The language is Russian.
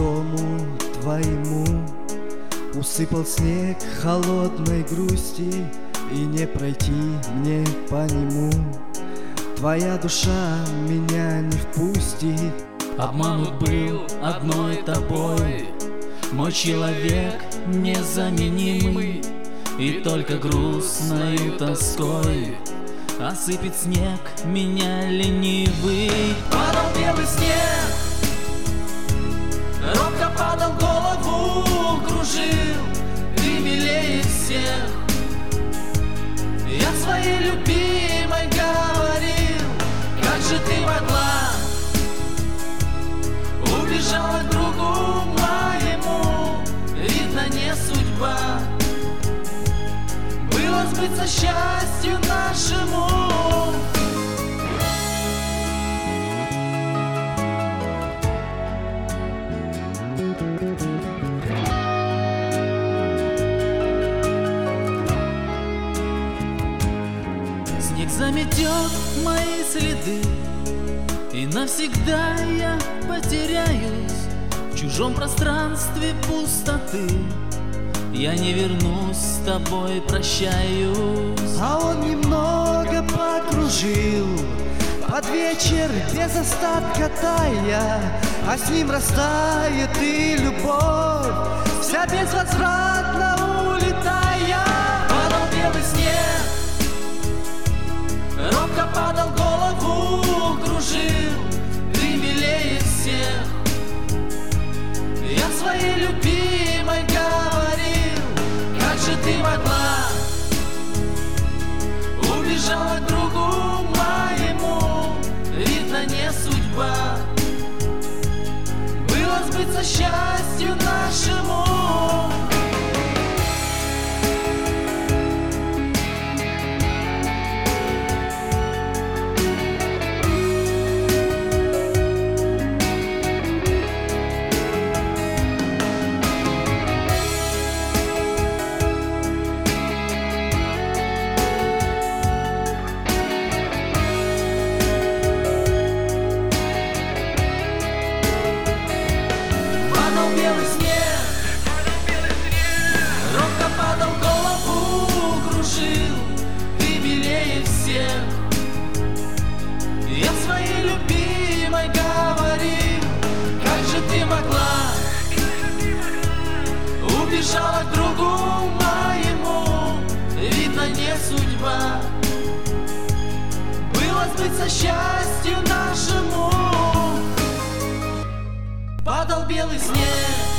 дому твоему усыпал снег холодной грусти, и не пройти мне по нему. Твоя душа меня не впустит. Обманут был одной тобой мой человек незаменимый, и только грустною тоской осыпет снег меня ленивый. Падал белый снег, робко падал, голову кружил. Ты милее всех, я своей любимой говорил. Как же ты могла убежала к другу моему? Видно, не судьба было сбыться счастью нашему. Снег заметет мои следы, и навсегда я потеряюсь в чужом пространстве пустоты. Я не вернусь, с тобой прощаюсь. А он немного покружил под вечер без остатка тая, а с ним растает и любовь, вся безвозвратно улетая. Падал белый снег, робко падал, голову кружил. Ты милее всех, я своей любимой говорил. Как же ты могла убежала к другу моему? Видно, не судьба было сбыться счастью нашему. Белый снег, робко падал, голову кружил. Ты милее всех, я своей любимой говорил. Как же ты могла убежала к другу моему? Видно, не судьба было сбыться счастью нашему. Падал белый снег,